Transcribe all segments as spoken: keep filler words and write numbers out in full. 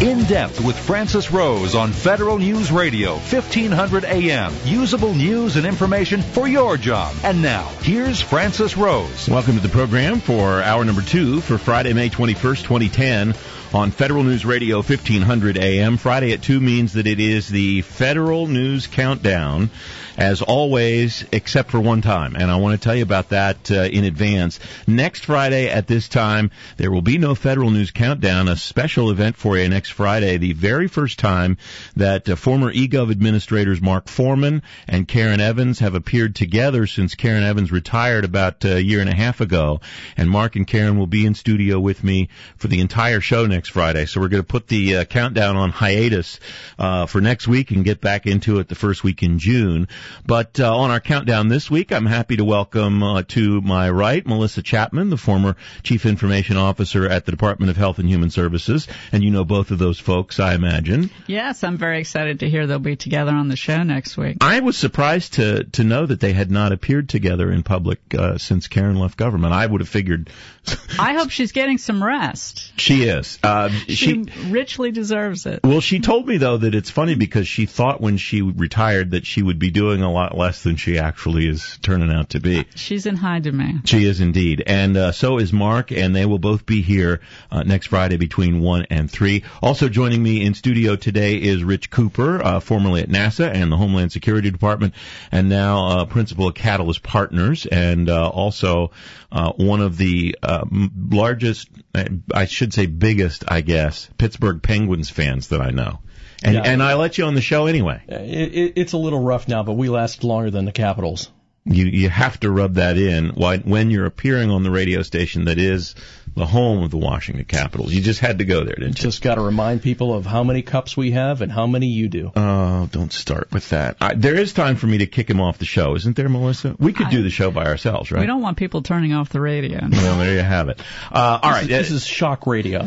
In Depth with Francis Rose on Federal News Radio, fifteen hundred A M. Usable news and information for your job. And now, here's Francis Rose. Welcome to the program for hour number two for Friday, May twenty-first, twenty ten. On Federal News Radio, fifteen hundred A M. Friday at two means that it is the Federal News Countdown, as always, except for one time. And I want to tell you about that uh, in advance. Next Friday at this time, there will be no Federal News Countdown, a special event for you next Friday, the very first time that uh, former eGov administrators Mark Foreman and Karen Evans have appeared together since Karen Evans retired about a year and a half ago. And Mark and Karen will be in studio with me for the entire show next Friday. So we're going to put the uh, countdown on hiatus uh, for next week and get back into it the first week in June. But uh, on our countdown this week, I'm happy to welcome uh, to my right Melissa Chapman, the former Chief Information Officer at the Department of Health and Human Services. And you know both of those folks, I imagine. Yes, I'm very excited to hear they'll be together on the show next week. I was surprised to to know that they had not appeared together in public uh, since Karen left government. I would have figured... I hope she's getting some rest. She is. Uh, she, she richly deserves it. Well, she told me, though, that it's funny because she thought when she retired that she would be doing a lot less than she actually is turning out to be. She's in high demand. She is indeed. And uh, so is Mark, and they will both be here uh, next Friday between one and three. Also joining me in studio today is Rich Cooper, uh, formerly at NASA and the Homeland Security Department, and now uh, principal at Catalyst Partners, and uh, also uh, one of the uh, largest, I should say biggest, I guess, Pittsburgh Penguins fans that I know. And, yeah. and I let you on the show anyway. It, it, it's a little rough now, but we last longer than the Capitals. You you have to rub that in when you're appearing on the radio station that is the home of the Washington Capitals. You just had to go there, didn't you? Just got to remind people of how many cups we have and how many you do. Oh, don't start with that. I, there is time for me to kick him off the show, isn't there, Melissa? We could I, do the show by ourselves, right? We don't want people turning off the radio. Well, there you have it. Uh, all right. This is, this is shock radio.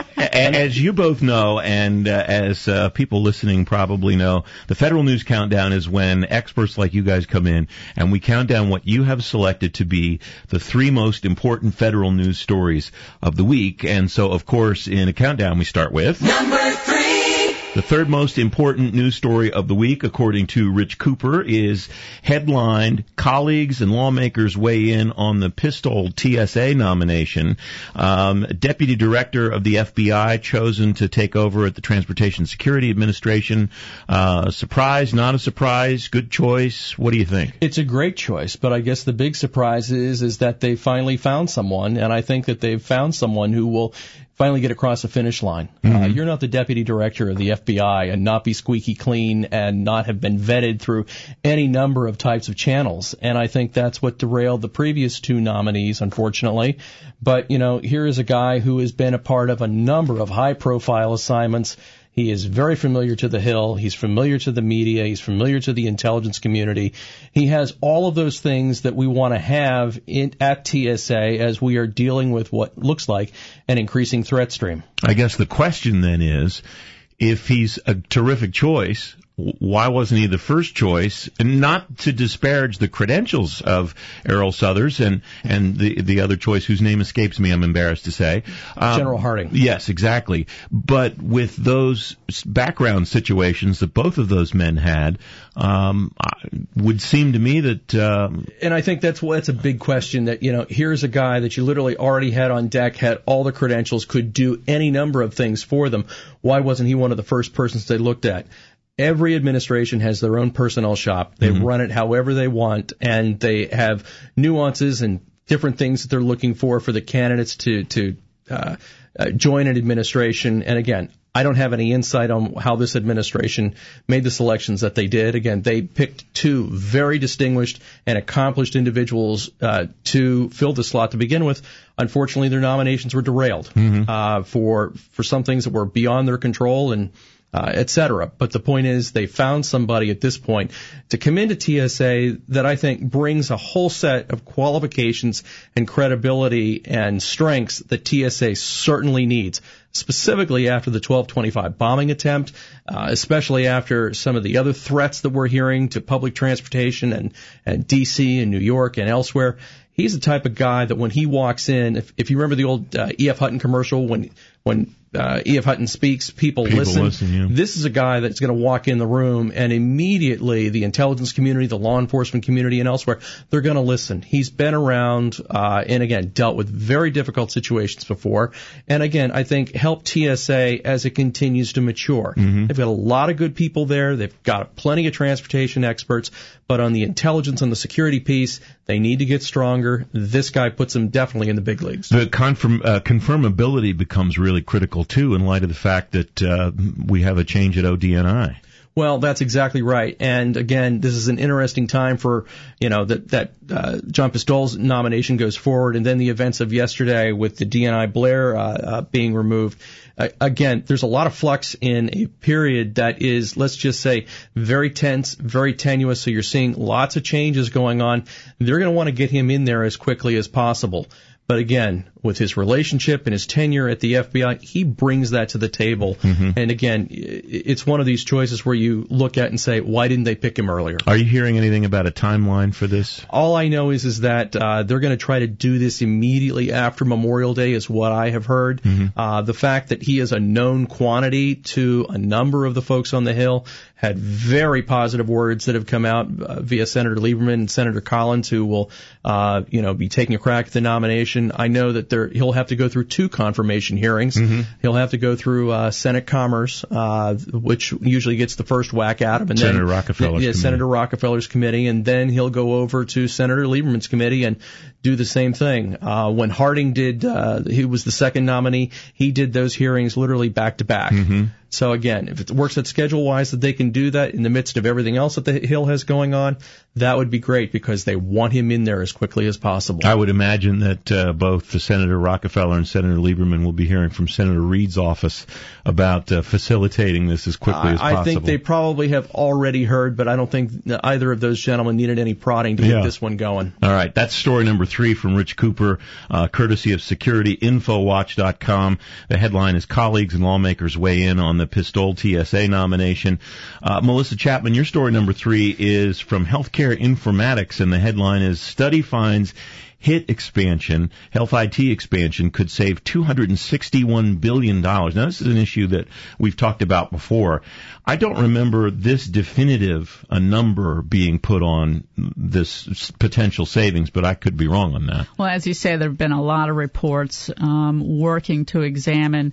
As you both know, and uh, as uh, people listening probably know, the Federal News Countdown is when experts like you guys come in and we count down what you have selected to be the three most important federal news stories of the week. And so, of course, in a countdown, we start with number three. The third most important news story of the week, according to Rich Cooper, is headlined, colleagues and lawmakers weigh in on the Pistole T S A nomination. Um, Deputy Director of the F B I chosen to take over at the Transportation Security Administration. Uh, surprise, not a surprise, good choice. What do you think? It's a great choice, but I guess the big surprise is, is that they finally found someone, and I think that they've found someone who will finally get across the finish line. Mm-hmm. Uh, you're not the deputy director of the F B I and not be squeaky clean and not have been vetted through any number of types of channels. And I think that's what derailed the previous two nominees, unfortunately. But, you know, here is a guy who has been a part of a number of high-profile assignments. He is very familiar to the Hill. He's familiar to the media. He's familiar to the intelligence community. He has all of those things that we want to have in, at T S A as we are dealing with what looks like an increasing threat stream. I guess the question then is, if he's a terrific choice, why wasn't he the first choice? And not to disparage the credentials of Errol Southers and, and the the other choice whose name escapes me, I'm embarrassed to say. Um, General Harding. Yes, exactly. But with those background situations that both of those men had, um, would seem to me that... Um, and I think that's that's a big question that, you know, here's a guy that you literally already had on deck, had all the credentials, could do any number of things for them. Why wasn't he one of the first persons they looked at? Every administration has their own personnel shop. They mm-hmm. run it however they want, and they have nuances and different things that they're looking for for the candidates to to uh, uh, join an administration. And again, I don't have any insight on how this administration made the selections that they did. Again, they picked two very distinguished and accomplished individuals uh, to fill the slot to begin with. Unfortunately, their nominations were derailed mm-hmm. uh, for for some things that were beyond their control and Uh, et cetera. But the point is, they found somebody at this point to come into T S A that I think brings a whole set of qualifications and credibility and strengths that T S A certainly needs, specifically after the twelve twenty-five bombing attempt, uh, especially after some of the other threats that we're hearing to public transportation and, and D C and New York and elsewhere. He's the type of guy that when he walks in, if, if you remember the old uh, E F. Hutton commercial when when uh, E F. Hutton speaks, people, people listen. listen yeah. This is a guy that's going to walk in the room, and immediately the intelligence community, the law enforcement community, and elsewhere, they're going to listen. He's been around, uh, and again, dealt with very difficult situations before. And again, I think help T S A as it continues to mature. Mm-hmm. They've got a lot of good people there. They've got plenty of transportation experts, but on the intelligence and the security piece, they need to get stronger. This guy puts them definitely in the big leagues. The confirm, uh, confirmability becomes really critical, too, in light of the fact that uh, we have a change at O D N I. Well, that's exactly right. And again, this is an interesting time for, you know, that, that uh, John Pistol's nomination goes forward, and then the events of yesterday with the D N I Blair uh, uh, being removed. Uh, again, there's a lot of flux in a period that is, let's just say, very tense, very tenuous. So you're seeing lots of changes going on. They're going to want to get him in there as quickly as possible. But again, with his relationship and his tenure at the F B I, he brings that to the table. Mm-hmm. And again, it's one of these choices where you look at and say, why didn't they pick him earlier? Are you hearing anything about a timeline for this? All I know is is that uh, they're going to try to do this immediately after Memorial Day is what I have heard. Mm-hmm. Uh, the fact that he is a known quantity to a number of the folks on the Hill, had very positive words that have come out uh, via Senator Lieberman and Senator Collins, who will, uh, you know, be taking a crack at the nomination. I know that there, he'll have to go through two confirmation hearings. Mm-hmm. He'll have to go through uh, Senate Commerce, uh, which usually gets the first whack at him, and Senator then Rockefeller's yeah, committee. Senator Rockefeller's committee, and then he'll go over to Senator Lieberman's committee and do the same thing. Uh, when Harding did, uh, he was the second nominee. He did those hearings literally back to back. Mm-hmm. So again, if it works out schedule-wise that they can do that in the midst of everything else that the Hill has going on, that would be great because they want him in there as quickly as possible. I would imagine that uh, both the Senator Rockefeller and Senator Lieberman will be hearing from Senator Reed's office about uh, facilitating this as quickly as possible. I think they probably have already heard, but I don't think either of those gentlemen needed any prodding to yeah. get this one going. All right, that's story number three from Rich Cooper, uh, courtesy of security info watch dot com. The headline is Colleagues and Lawmakers Weigh In on the Pistol T S A nomination. Uh, Melissa Chapman, your story number three is from Healthcare Informatics, and the headline is Study Finds HIT expansion, health I T expansion, could save two hundred sixty-one billion dollars. Now, this is an issue that we've talked about before. I don't remember this definitive a number being put on this potential savings, but I could be wrong on that. Well, as you say, there have been a lot of reports um, working to examine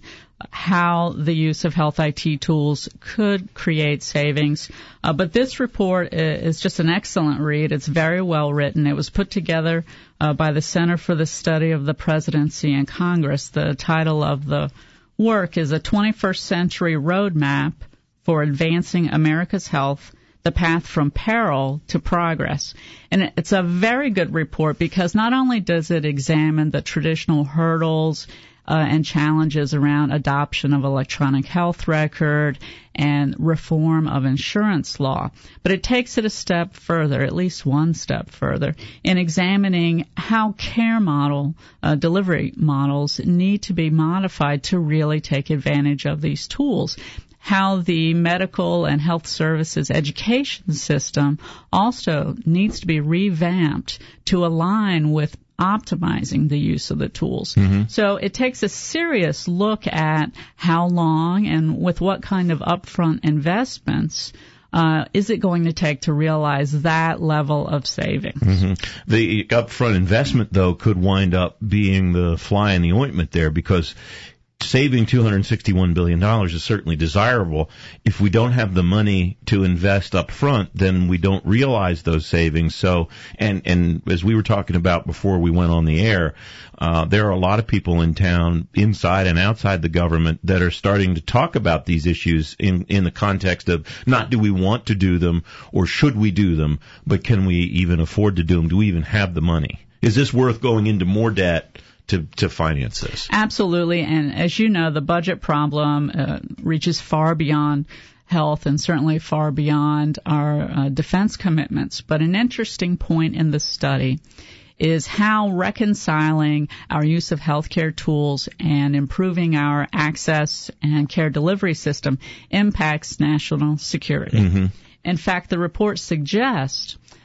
how the use of health I T tools could create savings. Uh, but this report is just an excellent read. It's very well written. It was put together uh, by the Center for the Study of the Presidency and Congress. The title of the work is A twenty-first Century Roadmap for Advancing America's Health, the Path from Peril to Progress. And it's a very good report because not only does it examine the traditional hurdles Uh, and challenges around adoption of electronic health record and reform of insurance law. But it takes it a step further, at least one step further, in examining how care model, uh, delivery models need to be modified to really take advantage of these tools. How the medical and health services education system also needs to be revamped to align with optimizing the use of the tools. Mm-hmm. So it takes a serious look at how long and with what kind of upfront investments uh, is it going to take to realize that level of savings. Mm-hmm. The upfront investment, though, could wind up being the fly in the ointment there because saving two hundred sixty-one billion dollars is certainly desirable. If we don't have the money to invest up front, then we don't realize those savings. So, and, and as we were talking about before we went on the air, uh, there are a lot of people in town, inside and outside the government, that are starting to talk about these issues in, in the context of not do we want to do them or should we do them, but can we even afford to do them? Do we even have the money? Is this worth going into more debt to to finance this? Absolutely, and as you know, the budget problem uh, reaches far beyond health and certainly far beyond our uh, defense commitments. But an interesting point in the study is how reconciling our use of healthcare tools and improving our access and care delivery system impacts national security. Mm-hmm. In fact, the report suggests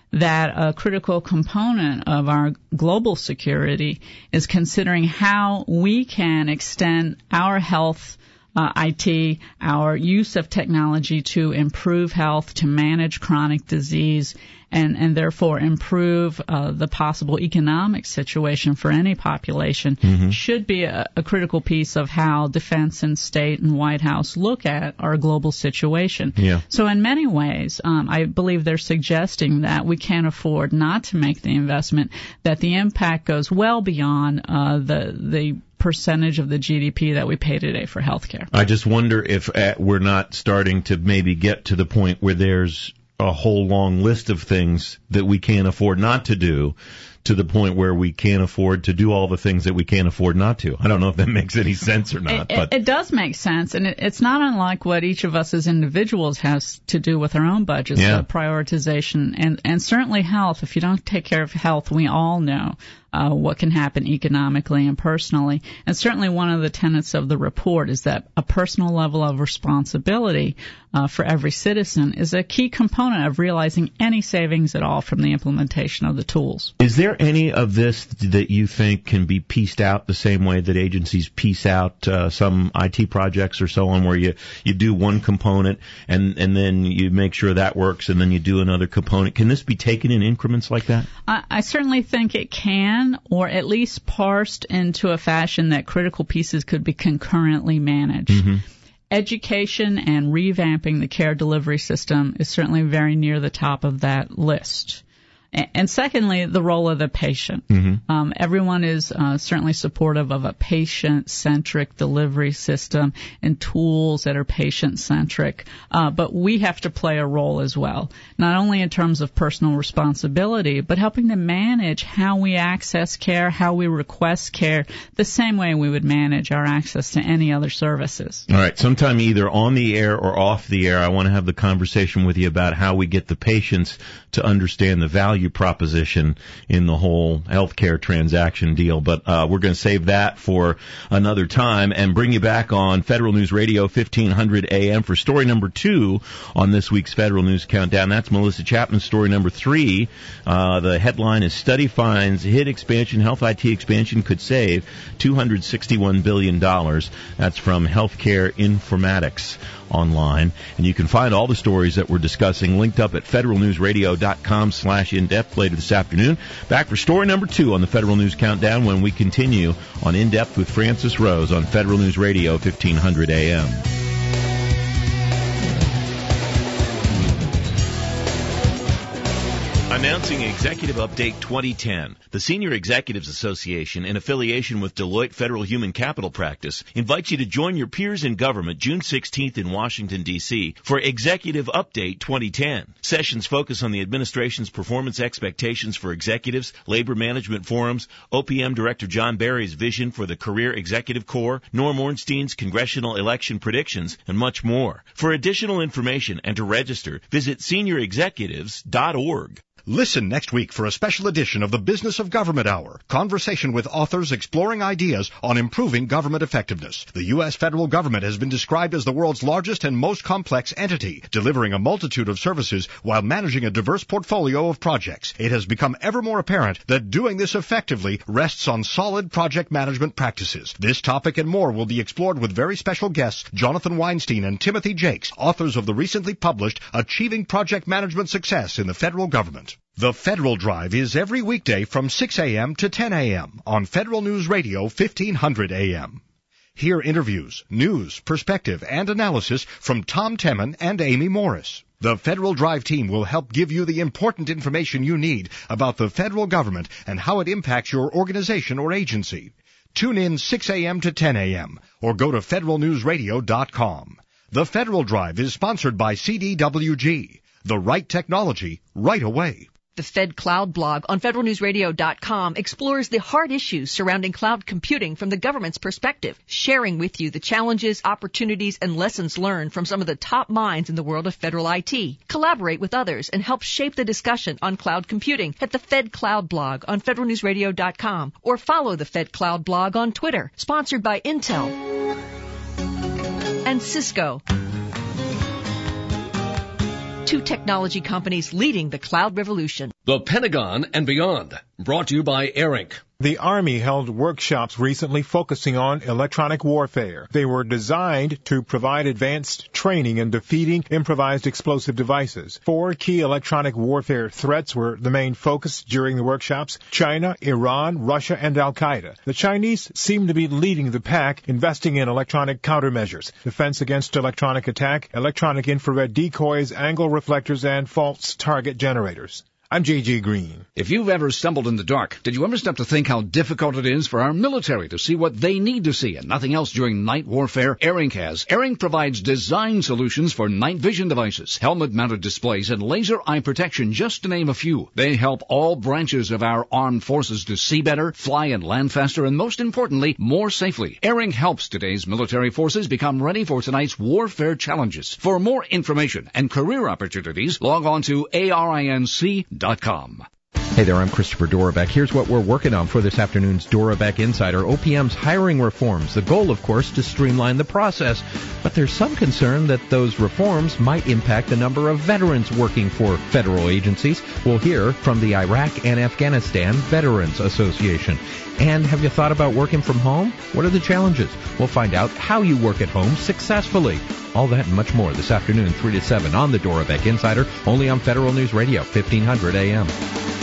that a critical component of our global security is considering how we can extend our health Uh, I T, our use of technology to improve health, to manage chronic disease, and, and therefore improve uh, the possible economic situation for any population mm-hmm. should be a, a critical piece of how defense and state and White House look at our global situation. Yeah. So in many ways, um, I believe they're suggesting that we can't afford not to make the investment, that the impact goes well beyond uh, the the percentage of the G D P that we pay today for healthcare. I just wonder if uh, we're not starting to maybe get to the point where there's a whole long list of things that we can't afford not to do, to the point where we can't afford to do all the things that we can't afford not to. I don't know if that makes any sense or not. It, but it, it does make sense, and it, it's not unlike what each of us as individuals has to do with our own budgets, yeah. uh, prioritization, and, and certainly health. If you don't take care of health, we all know Uh, what can happen economically and personally. And certainly one of the tenets of the report is that a personal level of responsibility uh, for every citizen is a key component of realizing any savings at all from the implementation of the tools. Is there any of this that you think can be pieced out the same way that agencies piece out uh, some I T projects or so on, where you, you do one component and, and then you make sure that works and then you do another component? Can this be taken in increments like that? I, I certainly think it can, or at least parsed into a fashion that critical pieces could be concurrently managed. Mm-hmm. Education and revamping the care delivery system is certainly very near the top of that list. And secondly, the role of the patient. Mm-hmm. Um, everyone is uh, certainly supportive of a patient-centric delivery system and tools that are patient-centric, uh, but we have to play a role as well, not only in terms of personal responsibility, but helping to manage how we access care, how we request care, the same way we would manage our access to any other services. All right, sometime either on the air or off the air, I want to have the conversation with you about how we get the patients to understand the value proposition in the whole healthcare transaction deal. But uh, we're going to save that for another time and bring you back on Federal News Radio fifteen hundred A M for story number two on this week's Federal News Countdown. That's Melissa Chapman's story number three. Uh, the headline is Study Finds H I T Expansion, Health I T Expansion Could Save two hundred sixty-one billion dollars. That's from Healthcare Informatics online. And you can find all the stories that we're discussing linked up at federalnewsradio.com slash in-depth later this afternoon. Back for story number two on the Federal News Countdown when we continue on In-Depth with Francis Rose on Federal News Radio fifteen hundred A M. Announcing Executive Update twenty ten. The Senior Executives Association, in affiliation with Deloitte Federal Human Capital Practice, invites you to join your peers in government June sixteenth in Washington, D C for Executive Update twenty ten. Sessions focus on the administration's performance expectations for executives, labor management forums, O P M Director John Barry's vision for the Career Executive Corps, Norm Ornstein's congressional election predictions, and much more. For additional information and to register, visit senior executives dot org. Listen next week for a special edition of the Business of Government Hour, conversation with authors exploring ideas on improving government effectiveness. The U S federal government has been described as the world's largest and most complex entity, delivering a multitude of services while managing a diverse portfolio of projects. It has become ever more apparent that doing this effectively rests on solid project management practices. This topic and more will be explored with very special guests Jonathan Weinstein and Timothy Jakes, authors of the recently published Achieving Project Management Success in the Federal Government. The Federal Drive is every weekday from six a.m. to ten a.m. on Federal News Radio fifteen hundred A M. Hear interviews, news, perspective, and analysis from Tom Temin and Amy Morris. The Federal Drive team will help give you the important information you need about the federal government and how it impacts your organization or agency. Tune in six a.m. to ten a.m. or go to federal news radio dot com. The Federal Drive is sponsored by C D W G. The right technology, right away. The Fed Cloud blog on federal news radio dot com explores the hard issues surrounding cloud computing from the government's perspective, sharing with you the challenges, opportunities, and lessons learned from some of the top minds in the world of federal I T. Collaborate with others and help shape the discussion on cloud computing at the Fed Cloud blog on federal news radio dot com or follow the Fed Cloud blog on Twitter, sponsored by Intel and Cisco. Two technology companies leading the cloud revolution. The Pentagon and Beyond, brought to you by ARINC. The Army held workshops recently focusing on electronic warfare. They were designed to provide advanced training in defeating improvised explosive devices. Four key electronic warfare threats were the main focus during the workshops: China, Iran, Russia, and Al-Qaeda. The Chinese seem to be leading the pack, investing in electronic countermeasures, defense against electronic attack, electronic infrared decoys, angle reflectors, and false target generators. I'm J J Green. If you've ever stumbled in the dark, did you ever stop to think how difficult it is for our military to see what they need to see and nothing else during night warfare? ARINC has. ARINC provides design solutions for night vision devices, helmet-mounted displays, and laser eye protection, just to name a few. They help all branches of our armed forces to see better, fly and land faster, and most importantly, more safely. ARINC helps today's military forces become ready for tonight's warfare challenges. For more information and career opportunities, log on to A R I N C dot com. Hey there, I'm Christopher Dorabek. Here's what we're working on for this afternoon's Dorabek Insider. O P M's hiring reforms. The goal, of course, to streamline the process. But there's some concern that those reforms might impact the number of veterans working for federal agencies. We'll hear from the Iraq and Afghanistan Veterans Association. And have you thought about working from home? What are the challenges? We'll find out how you work at home successfully. All that and much more this afternoon, three to seven, on the Dorabek Insider, only on Federal News Radio, fifteen hundred A M.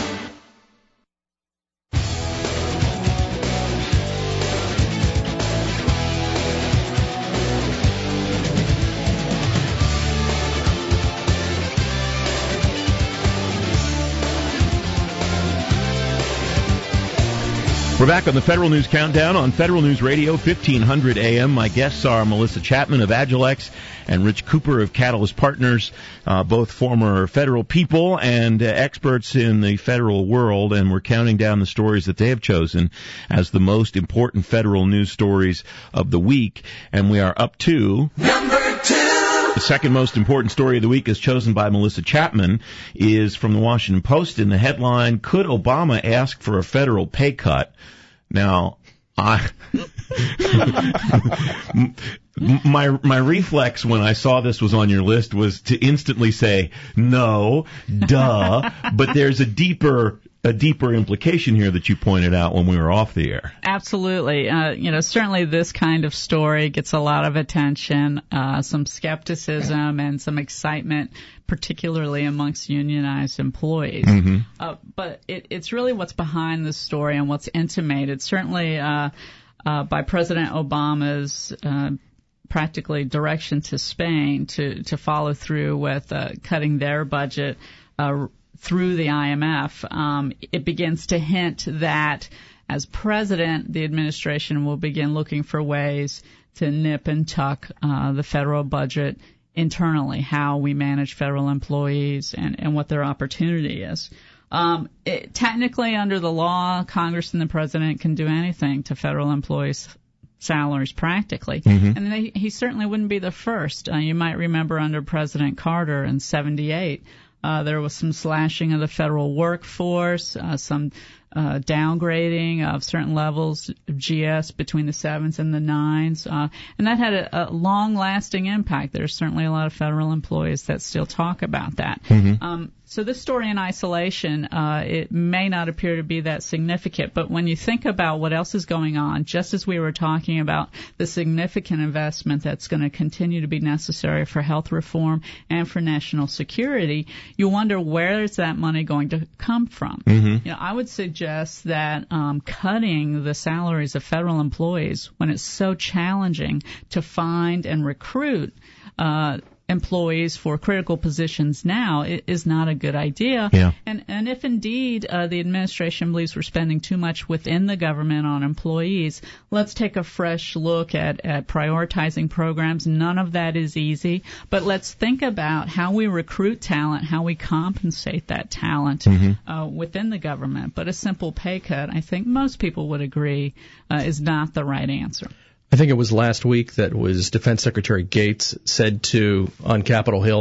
We're back on the Federal News Countdown on Federal News Radio, fifteen hundred A M. My guests are Melissa Chapman of Agilex and Rich Cooper of Catalyst Partners, uh, both former federal people and uh, experts in the federal world, and we're counting down the stories that they have chosen as the most important federal news stories of the week, and we are up to... Number two! The second most important story of the week, is chosen by Melissa Chapman, is from the Washington Post in the headline, "Could Obama ask for a federal pay cut?" Now, I my my reflex when I saw this was on your list was to instantly say, no, duh, but there's a deeper a deeper implication here that you pointed out when we were off the air. Absolutely. Uh, you know, certainly this kind of story gets a lot of attention, uh, some skepticism and some excitement, particularly amongst unionized employees. Mm-hmm. Uh, but it, it's really what's behind the story and what's intimated. Certainly uh, uh, by President Obama's uh, practically direction to Spain to, to follow through with uh, cutting their budget uh, through the I M F, um, it begins to hint that as president, the administration will begin looking for ways to nip and tuck uh, the federal budget internally, how we manage federal employees and, and what their opportunity is. Um, it, technically, under the law, Congress and the president can do anything to federal employees' salaries practically. Mm-hmm. And they, he certainly wouldn't be the first. Uh, you might remember under President Carter in seventy-eight, Uh, there was some slashing of the federal workforce, uh, some uh, downgrading of certain levels of G S between the sevens and the nines, uh, and that had a, a long-lasting impact. There's certainly a lot of federal employees that still talk about that. Mm-hmm. Um, so this story in isolation, uh, it may not appear to be that significant, but when you think about what else is going on, just as we were talking about the significant investment that's going to continue to be necessary for health reform and for national security, you wonder where is that money going to come from? Mm-hmm. You know, I would suggest that um, cutting the salaries of federal employees when it's so challenging to find and recruit uh employees for critical positions now is not a good idea. Yeah. And and if indeed uh, the administration believes we're spending too much within the government on employees, let's take a fresh look at, at prioritizing programs. None of that is easy, but let's think about how we recruit talent, how we compensate that talent mm-hmm. uh, within the government. But a simple pay cut, I think most people would agree, uh, is not the right answer. I think it was last week that was Defense Secretary Gates said to, on Capitol Hill,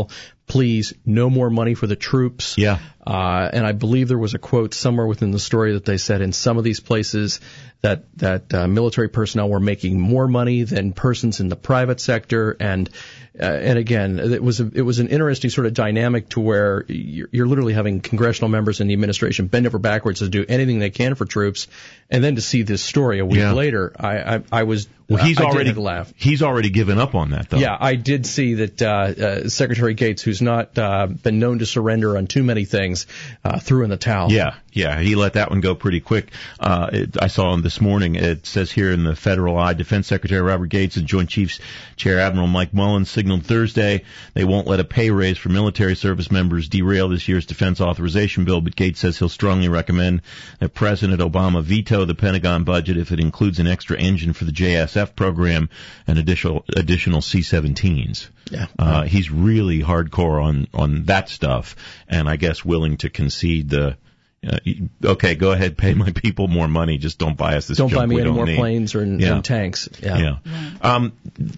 please, no more money for the troops. Yeah. Uh, and I believe there was a quote somewhere within the story that they said in some of these places that that uh, military personnel were making more money than persons in the private sector. And uh, and again, it was a, it was an interesting sort of dynamic to where you're, you're literally having congressional members in the administration bend over backwards to do anything they can for troops, and then to see this story a week yeah. later, I I, I was well, he's I already did laugh. He's already given up on that, though. Yeah, I did see that uh, uh, Secretary Gates, who's not uh, been known to surrender on too many things, uh, threw in the towel. Yeah, yeah, he let that one go pretty quick. Uh, it, I saw him this morning. It says here in the Federal Eye, Defense Secretary Robert Gates and Joint Chiefs Chair Admiral Mike Mullins signaled Thursday they won't let a pay raise for military service members derail this year's defense authorization bill, but Gates says he'll strongly recommend that President Obama veto the Pentagon budget if it includes an extra engine for the J S F program and additional additional C seventeens. Yeah. Uh, he's really hardcore on, on that stuff, and I guess willing to concede the, uh, okay, go ahead, pay my people more money, just don't buy us this don't junk buy me we any don't more need. planes or yeah. and tanks. Yeah. yeah. Right. Um,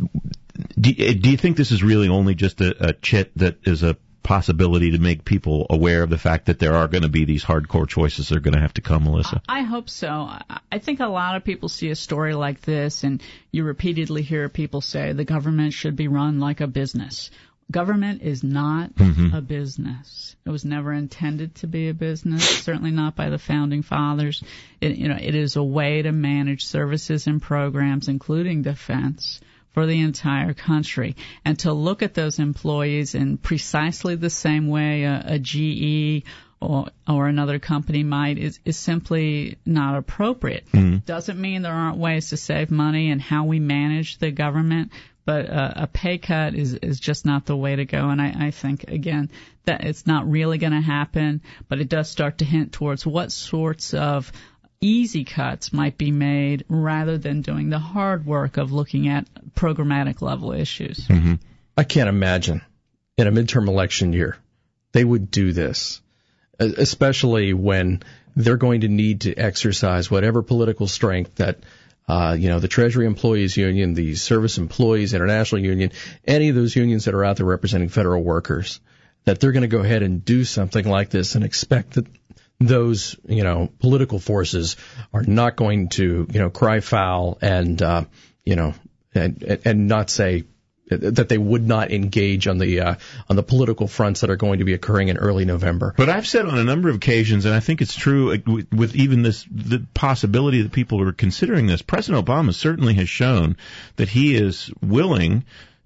do, do you think this is really only just a, a chit that is a possibility to make people aware of the fact that there are going to be these hardcore choices that are going to have to come, Melissa? I hope so. I think a lot of people see a story like this, and you repeatedly hear people say the government should be run like a business. Government is not mm-hmm. a business. It was never intended to be a business, certainly not by the founding fathers. It, you know, it is a way to manage services and programs, including defense, for the entire country, and to look at those employees in precisely the same way a, a G E or, or another company might is, is simply not appropriate. Mm-hmm. Doesn't mean there aren't ways to save money and how we manage the government, but uh, a pay cut is, is just not the way to go. And I, I think, again, that it's not really going to happen, but it does start to hint towards what sorts of easy cuts might be made rather than doing the hard work of looking at programmatic level issues. Mm-hmm. I can't imagine in a midterm election year they would do this, especially when they're going to need to exercise whatever political strength that uh, you know, the Treasury Employees Union, the Service Employees International Union, any of those unions that are out there representing federal workers, that they're going to go ahead and do something like this and expect that those, you know, political forces are not going to, you know, cry foul and, uh, you know, and, and not say that they would not engage on the uh, on the political fronts that are going to be occurring in early November. But I've said on a number of occasions, and I think it's true with, with even this the possibility that people are considering this, President Obama certainly has shown that he is willing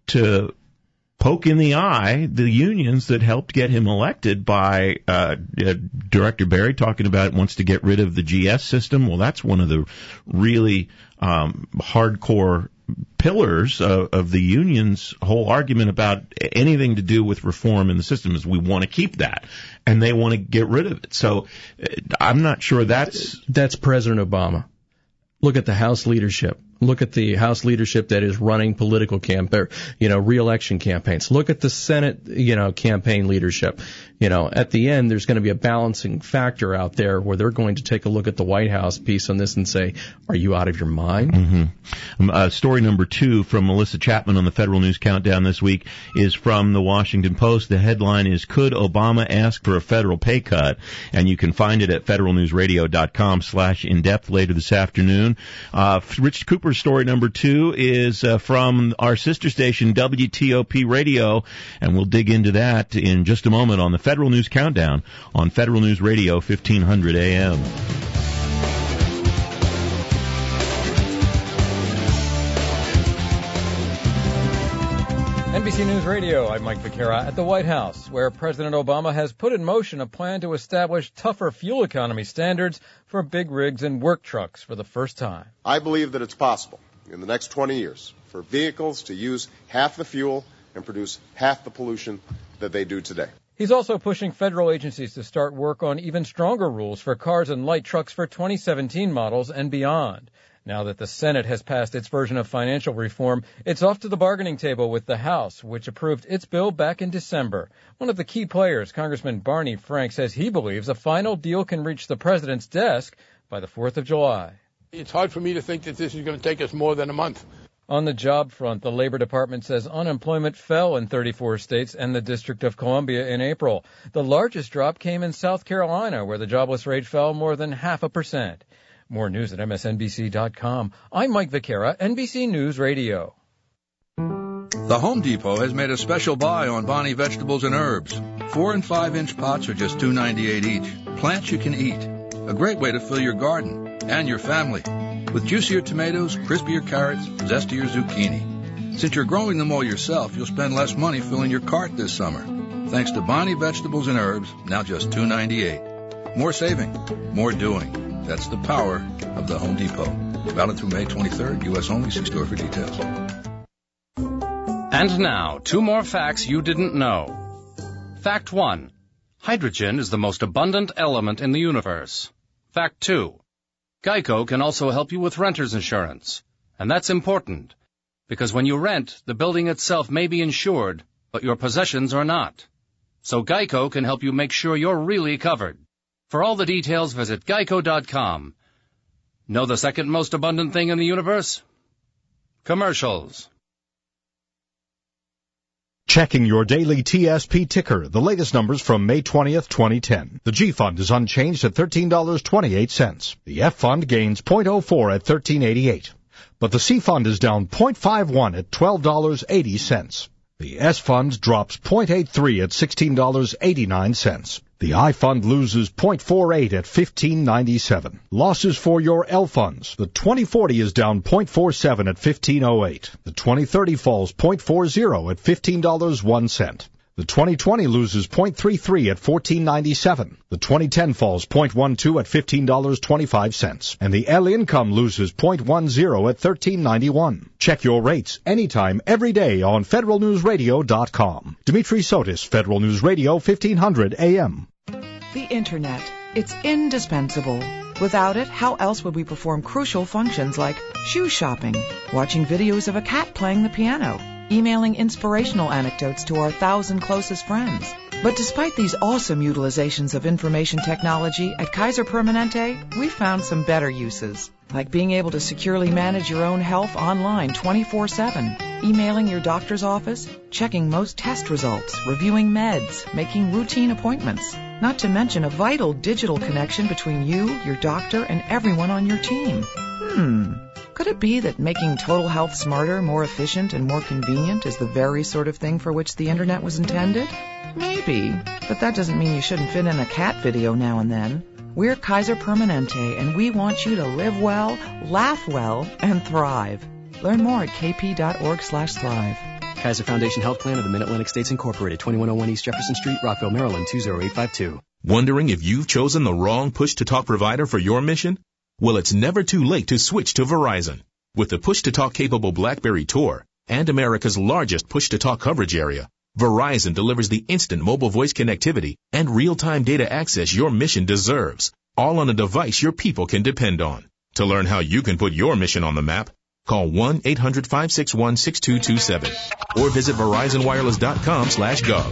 to poke in the eye the unions that helped get him elected by uh, uh, Director Barry talking about wants to get rid of the G S system. Well, that's one of the really um, hardcore pillars of, of the union's whole argument about anything to do with reform in the system is we want to keep that, and they want to get rid of it. So uh, I'm not sure that's... That's President Obama. Look at the House leadership. Look at the House leadership that is running political campaign, you know, re-election campaigns. Look at the Senate, you know, campaign leadership. You know, at the end, there's going to be a balancing factor out there where they're going to take a look at the White House piece on this and say, are you out of your mind? Mm-hmm. Uh, story number two from Melissa Chapman on the Federal News Countdown this week is from the Washington Post. The headline is, Could Obama Ask for a Federal Pay Cut? And you can find it at federalnewsradio.com slash in-depth later this afternoon. Uh, Rich Cooper's story number two is uh, from our sister station, W T O P Radio, and we'll dig into that in just a moment on the Federal News Countdown on Federal News Radio, fifteen hundred A M. N B C News Radio, I'm Mike Vaquera at the White House, where President Obama has put in motion a plan to establish tougher fuel economy standards for big rigs and work trucks for the first time. I believe that it's possible in the next twenty years for vehicles to use half the fuel and produce half the pollution that they do today. He's also pushing federal agencies to start work on even stronger rules for cars and light trucks for twenty seventeen models and beyond. Now that the Senate has passed its version of financial reform, it's off to the bargaining table with the House, which approved its bill back in December. One of the key players, Congressman Barney Frank, says he believes a final deal can reach the president's desk by the fourth of July. It's hard for me to think that this is going to take us more than a month. On the job front, the Labor Department says unemployment fell in thirty-four states and the District of Columbia in April. The largest drop came in South Carolina, where the jobless rate fell more than half a percent. More news at M S N B C dot com. I'm Mike Vaquera, N B C News Radio. The Home Depot has made a special buy on Bonnie vegetables and herbs. Four and five inch pots are just two ninety-eight each. Plants you can eat. A great way to fill your garden and your family. With juicier tomatoes, crispier carrots, zestier zucchini. Since you're growing them all yourself, you'll spend less money filling your cart this summer. Thanks to Bonnie vegetables and herbs, now just two ninety-eight. More saving, more doing. That's the power of the Home Depot. Valid through May twenty-third, U S only. See store for details. And now, two more facts you didn't know. Fact one. Hydrogen is the most abundant element in the universe. Fact two. Geico can also help you with renter's insurance. And that's important, because when you rent, the building itself may be insured, but your possessions are not. So Geico can help you make sure you're really covered. For all the details, visit geico dot com. Know the second most abundant thing in the universe? Commercials. Checking your daily T S P ticker, the latest numbers from May twentieth, twenty ten. The G Fund is unchanged at thirteen dollars and twenty-eight cents. The F Fund gains zero point zero four at thirteen eighty-eight. But the C Fund is down zero point five one at twelve dollars and eighty cents. The S Fund drops zero point eight three at sixteen dollars and eighty-nine cents. The I Fund loses zero point four eight at fifteen ninety-seven. Losses for your L funds. The twenty forty is down zero point four seven at fifteen oh eight. The twenty thirty falls zero point four zero at fifteen dollars and one cent. The twenty twenty loses zero point three three at fourteen ninety-seven. The twenty ten falls zero point one two at fifteen dollars and twenty-five cents. And the L income loses zero point one zero at thirteen ninety-one. Check your rates anytime, every day on Federal News Radio dot com. Dimitri Sotis, Federal News Radio, fifteen hundred A M. The Internet. It's indispensable. Without it, how else would we perform crucial functions like shoe shopping, watching videos of a cat playing the piano, emailing inspirational anecdotes to our thousand closest friends? But despite these awesome utilizations of information technology, at Kaiser Permanente, we found some better uses, like being able to securely manage your own health online twenty-four seven, emailing your doctor's office, checking most test results, reviewing meds, making routine appointments, not to mention a vital digital connection between you, your doctor, and everyone on your team. Hmm... Could it be that making total health smarter, more efficient, and more convenient is the very sort of thing for which the Internet was intended? Maybe, but that doesn't mean you shouldn't fit in a cat video now and then. We're Kaiser Permanente, and we want you to live well, laugh well, and thrive. Learn more at kp.org slash thrive. Kaiser Foundation Health Plan of the Mid-Atlantic States Incorporated, twenty-one oh one East Jefferson Street, Rockville, Maryland, two oh eight five two. Wondering if you've chosen the wrong push-to-talk provider for your mission? Well, it's never too late to switch to Verizon. With the push-to-talk capable BlackBerry Tor and America's largest push-to-talk coverage area, Verizon delivers the instant mobile voice connectivity and real-time data access your mission deserves, all on a device your people can depend on. To learn how you can put your mission on the map, call one eight hundred five six one six two two seven or visit verizon wireless dot com slash gov.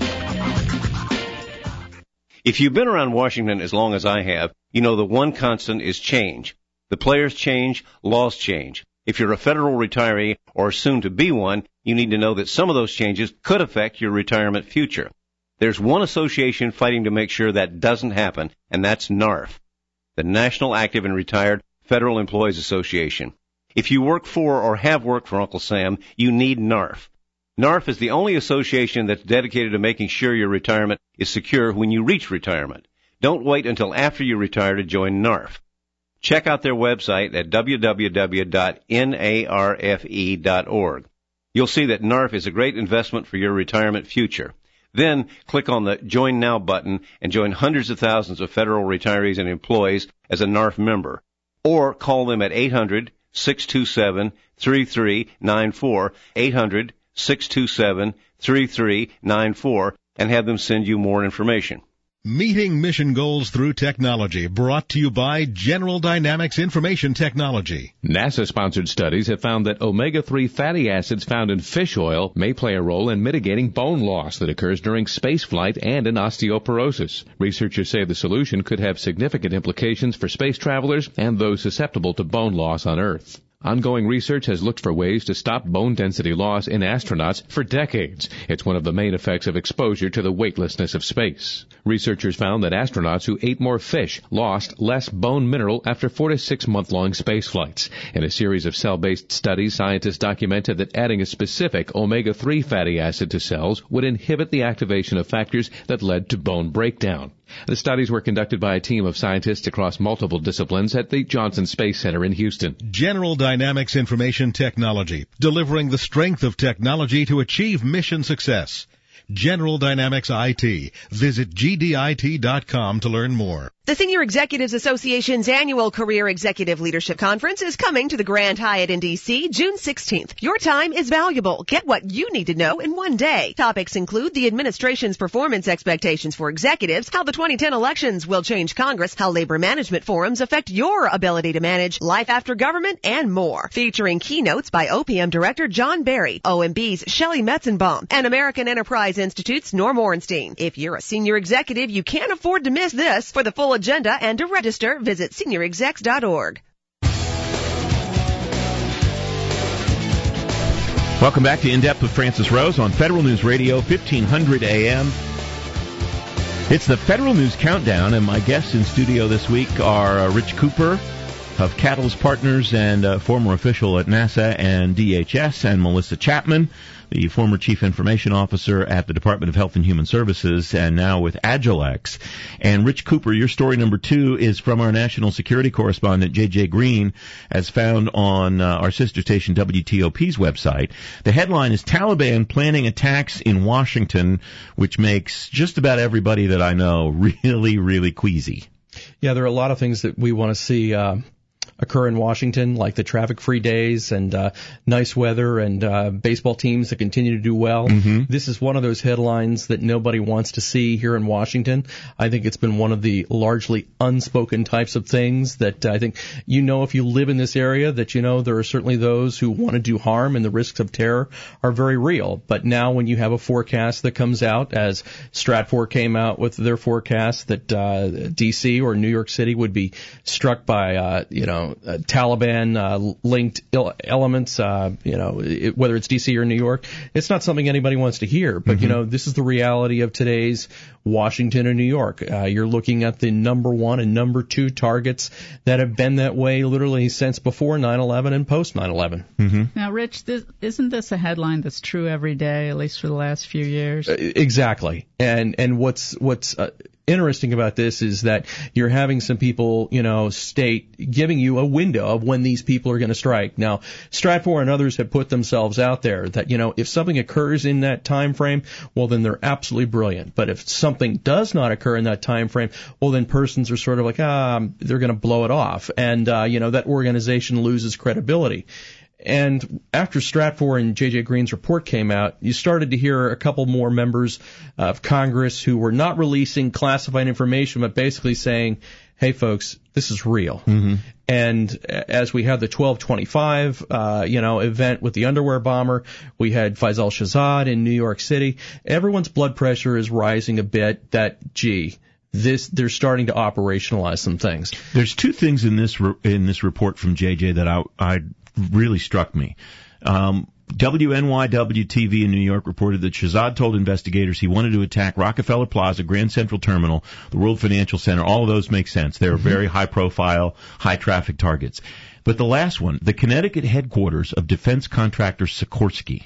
If you've been around Washington as long as I have, you know the one constant is change. The players change, laws change. If you're a federal retiree or soon to be one, you need to know that some of those changes could affect your retirement future. There's one association fighting to make sure that doesn't happen, and that's NARF, the National Active and Retired Federal Employees Association. If you work for or have worked for Uncle Sam, you need NARF. NARF is the only association that's dedicated to making sure your retirement is secure when you reach retirement. Don't wait until after you retire to join NARF. Check out their website at w w w dot narfe dot org. You'll see that NARF is a great investment for your retirement future. Then click on the Join Now button and join hundreds of thousands of federal retirees and employees as a NARF member. Or call them at eight hundred six two seven three three nine four, eight hundred six two seven three three nine four, and have them send you more information. Meeting mission goals through technology, brought to you by General Dynamics Information Technology. NASA-sponsored studies have found that omega three fatty acids found in fish oil may play a role in mitigating bone loss that occurs during spaceflight and in osteoporosis. Researchers say the solution could have significant implications for space travelers and those susceptible to bone loss on Earth. Ongoing research has looked for ways to stop bone density loss in astronauts for decades. It's one of the main effects of exposure to the weightlessness of space. Researchers found that astronauts who ate more fish lost less bone mineral after four to six month-long space flights. In a series of cell-based studies, scientists documented that adding a specific omega three fatty acid to cells would inhibit the activation of factors that led to bone breakdown. The studies were conducted by a team of scientists across multiple disciplines at the Johnson Space Center in Houston. General Dynamics Information Technology, delivering the strength of technology to achieve mission success. General Dynamics I T. Visit G D I T dot com to learn more. The Senior Executives Association's annual Career Executive Leadership Conference is coming to the Grand Hyatt in D C June sixteenth. Your time is valuable. Get what you need to know in one day. Topics include the administration's performance expectations for executives, how the twenty ten elections will change Congress, how labor management forums affect your ability to manage life after government, and more. Featuring keynotes by O P M Director John Barry, O M B's Shelley Metzenbaum, and American Enterprise Institute's Norm Orenstein. If you're a senior executive, you can't afford to miss this. For the full agenda and to register, visit senior execs dot org. Welcome back to In Depth with Francis Rose on Federal News Radio, fifteen hundred A M. It's the Federal News Countdown, and my guests in studio this week are uh, Rich Cooper of Catalyst Partners and uh, former official at NASA and D H S, and Melissa Chapman, the former Chief Information Officer at the Department of Health and Human Services, and now with Agilex. And Rich Cooper, your story number two is from our national security correspondent, J J Green, as found on uh, our sister station W T O P's website. The headline is Taliban planning attacks in Washington, which makes just about everybody that I know really, really queasy. Yeah, there are a lot of things that we want to see uh, occur in Washington, like the traffic-free days and uh, nice weather and uh, baseball teams that continue to do well. Mm-hmm. This is one of those headlines that nobody wants to see here in Washington. I think it's been one of the largely unspoken types of things that I think, you know, if you live in this area, that you know there are certainly those who want to do harm, and the risks of terror are very real. But now when you have a forecast that comes out, as Stratfor came out with their forecast that uh, D C or New York City would be struck by, uh, you know, Uh, Taliban-linked uh, elements, uh, you know, it, whether it's D C or New York, it's not something anybody wants to hear. But, mm-hmm. you know, this is the reality of today's Washington and New York. Uh, you're looking at the number one and number two targets that have been that way literally since before nine eleven and post nine eleven. Mm-hmm. Now, Rich, this, isn't this a headline that's true every day, at least for the last few years? Uh, exactly. And and what's what's uh, interesting about this is that you're having some people, you know, state giving you a window of when these people are going to strike. Now, Stratfor and others have put themselves out there that, you know, if something occurs in that time frame, well, then they're absolutely brilliant. But if something does not occur in that time frame, well, then persons are sort of like, ah, they're going to blow it off. And, uh, you know, that organization loses credibility. And after Stratfor and J J Green's report came out, you started to hear a couple more members of Congress who were not releasing classified information, but basically saying, hey, folks, this is real. Mm-hmm. And as we had the twelve twenty-five, uh, you know, event with the underwear bomber, we had Faisal Shahzad in New York City. Everyone's blood pressure is rising a bit that, gee, this, they're starting to operationalize some things. There's two things in this, re- in this report from J J that I, I really struck me. Um, W N Y W T V in New York reported that Shahzad told investigators he wanted to attack Rockefeller Plaza, Grand Central Terminal, the World Financial Center. All of those make sense. They're mm-hmm. very high-profile, high-traffic targets. But the last one, the Connecticut headquarters of defense contractor Sikorsky.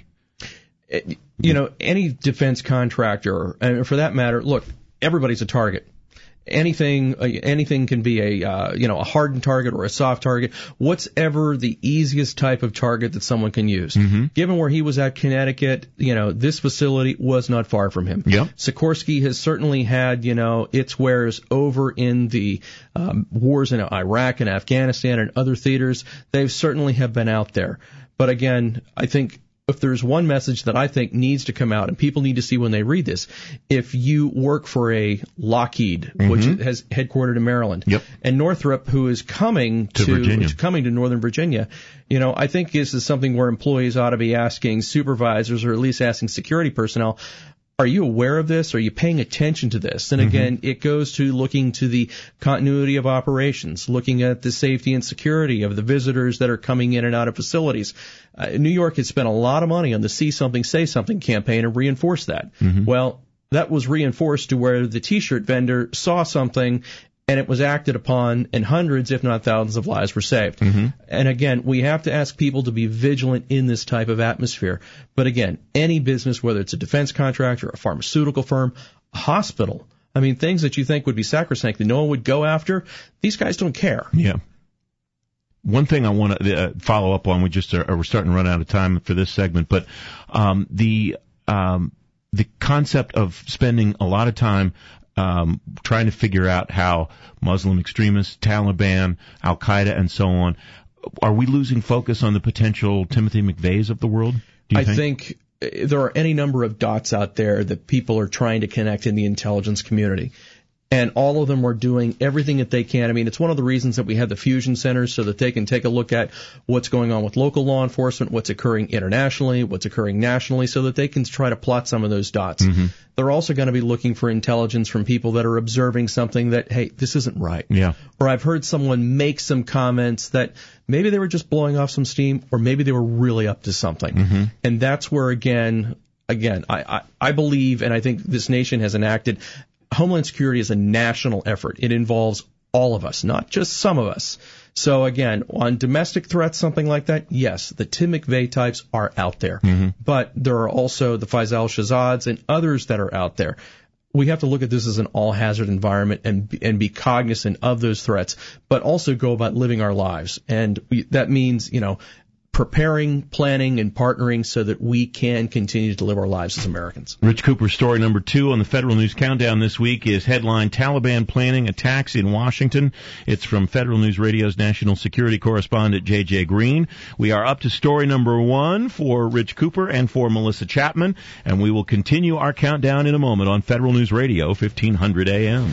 You know, any defense contractor, and for that matter, look, everybody's a target. Anything, anything can be a, uh, you know, a hardened target or a soft target. What's ever the easiest type of target that someone can use. Mm-hmm. Given where he was at Connecticut, you know, this facility was not far from him. Yep. Sikorsky has certainly had, you know, its wares over in the um, wars in Iraq and Afghanistan and other theaters. They certainly have been out there. But again, I think if there's one message that I think needs to come out, and people need to see when they read this, if you work for a Lockheed, mm-hmm. which has headquartered in Maryland, yep. and Northrop, who is coming to, to is coming to Northern Virginia, you know, I think this is something where employees ought to be asking supervisors, or at least asking security personnel, are you aware of this? Are you paying attention to this? And again, mm-hmm. it goes to looking to the continuity of operations, looking at the safety and security of the visitors that are coming in and out of facilities. Uh, New York has spent a lot of money on the See Something, Say Something campaign and reinforced that. Mm-hmm. Well, that was reinforced to where the T-shirt vendor saw something and it was acted upon, and hundreds, if not thousands, of lives were saved. Mm-hmm. And again, we have to ask people to be vigilant in this type of atmosphere. But again, any business, whether it's a defense contractor, a pharmaceutical firm, a hospital, I mean, things that you think would be sacrosanct that no one would go after, these guys don't care. Yeah. One thing I want to uh, follow up on, we just are, we're starting to run out of time for this segment, but um, the um, the concept of spending a lot of time Um, trying to figure out how Muslim extremists, Taliban, Al-Qaeda, and so on, are we losing focus on the potential Timothy McVeighs of the world? Do you I think? think there are any number of dots out there that people are trying to connect in the intelligence community. And all of them are doing everything that they can. I mean, it's one of the reasons that we have the fusion centers so that they can take a look at what's going on with local law enforcement, what's occurring internationally, what's occurring nationally, so that they can try to plot some of those dots. Mm-hmm. They're also going to be looking for intelligence from people that are observing something that, hey, this isn't right. Yeah. Or I've heard someone make some comments that maybe they were just blowing off some steam, or maybe they were really up to something. Mm-hmm. And that's where, again, again, I, I, I believe, and I think this nation has enacted, Homeland Security is a national effort. It involves all of us, not just some of us. So again, on domestic threats, something like that, yes, the Tim McVeigh types are out there. Mm-hmm. But there are also the Faisal Shahads and others that are out there. We have to look at this as an all-hazard environment and and be cognizant of those threats, but also go about living our lives. And we, that means, you know, preparing, planning, and partnering so that we can continue to live our lives as Americans. Rich Cooper's story number two on the Federal News Countdown this week is headline Taliban Planning Attacks in Washington. It's from Federal News Radio's national security correspondent J J Green. We are up to story number one for Rich Cooper and for Melissa Chapman, and we will continue our countdown in a moment on Federal News Radio, fifteen hundred A M.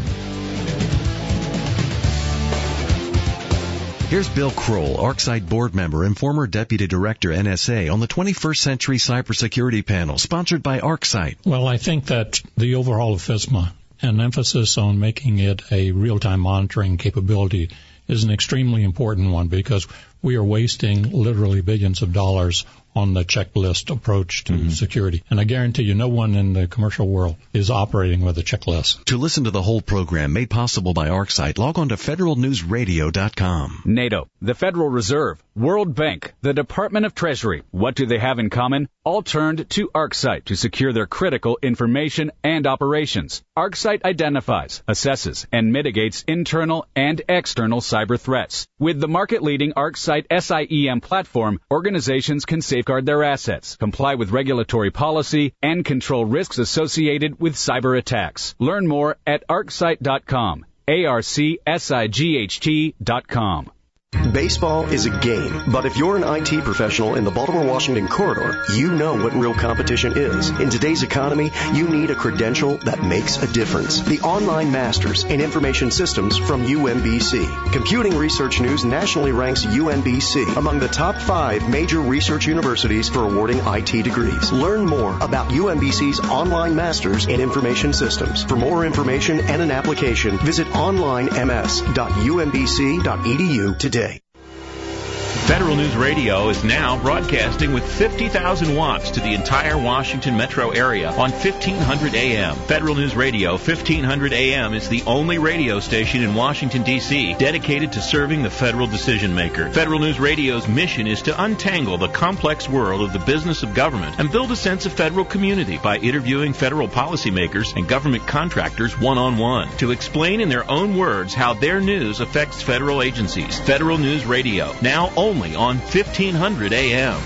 Here's Bill Kroll, ArcSight board member and former deputy director, N S A, on the twenty-first Century Cybersecurity panel, sponsored by ArcSight. Well, I think that the overhaul of FISMA and emphasis on making it a real-time monitoring capability is an extremely important one, because we are wasting literally billions of dollars on the checklist approach to mm-hmm. security. And I guarantee you no one in the commercial world is operating with a checklist. To listen to the whole program made possible by ArcSight, log on to federal news radio dot com. NATO, the Federal Reserve, World Bank, the Department of Treasury. What do they have in common? All turned to ArcSight to secure their critical information and operations. ArcSight identifies, assesses, and mitigates internal and external cyber threats. With the market-leading ArcSight SIEM platform, organizations can safeguard their assets, comply with regulatory policy, and control risks associated with cyber attacks. Learn more at arcsight dot com. A R C S I G H T dot com. Baseball is a game, but if you're an I T professional in the Baltimore-Washington corridor, you know what real competition is. In today's economy, you need a credential that makes a difference. The Online Masters in Information Systems from U M B C. Computing Research News nationally ranks U M B C among the top five major research universities for awarding I T degrees. Learn more about U M B C's Online Masters in Information Systems. For more information and an application, visit online m s dot u m b c dot e d u today. Federal News Radio is now broadcasting with fifty thousand watts to the entire Washington metro area on fifteen hundred A M. Federal News Radio fifteen hundred A M is the only radio station in Washington, D C dedicated to serving the federal decision maker. Federal News Radio's mission is to untangle the complex world of the business of government and build a sense of federal community by interviewing federal policymakers and government contractors one-on-one to explain in their own words how their news affects federal agencies. Federal News Radio, now only Only on fifteen hundred A M.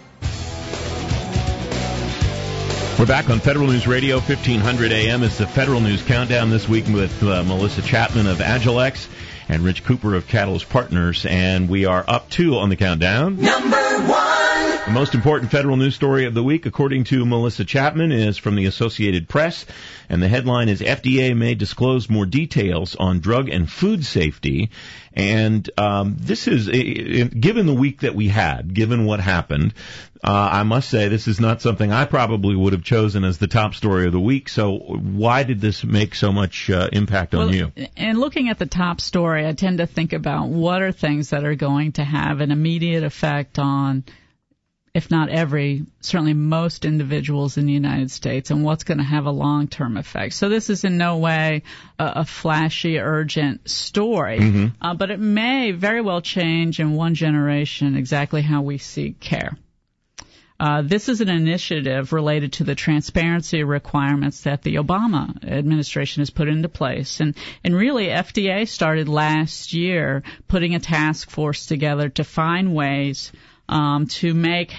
We're back on Federal News Radio, fifteen hundred A M. It's the Federal News Countdown this week with uh, Melissa Chapman of Agilex and Rich Cooper of Catalyst Partners, and we are up to on the countdown. Number one. The most important federal news story of the week, according to Melissa Chapman, is from the Associated Press, and the headline is F D A may disclose more details on drug and food safety. And um, this is, given the week that we had, given what happened, uh, I must say this is not something I probably would have chosen as the top story of the week. So why did this make so much uh, impact on well, you? And looking at the top story, I tend to think about what are things that are going to have an immediate effect on, if not every, certainly most individuals in the United States, and what's going to have a long-term effect. So this is in no way a, a flashy, urgent story, mm-hmm. uh, but it may very well change in one generation exactly how we seek care. Uh, this is an initiative related to the transparency requirements that the Obama administration has put into place. And, and really, F D A started last year putting a task force together to find ways Um, to make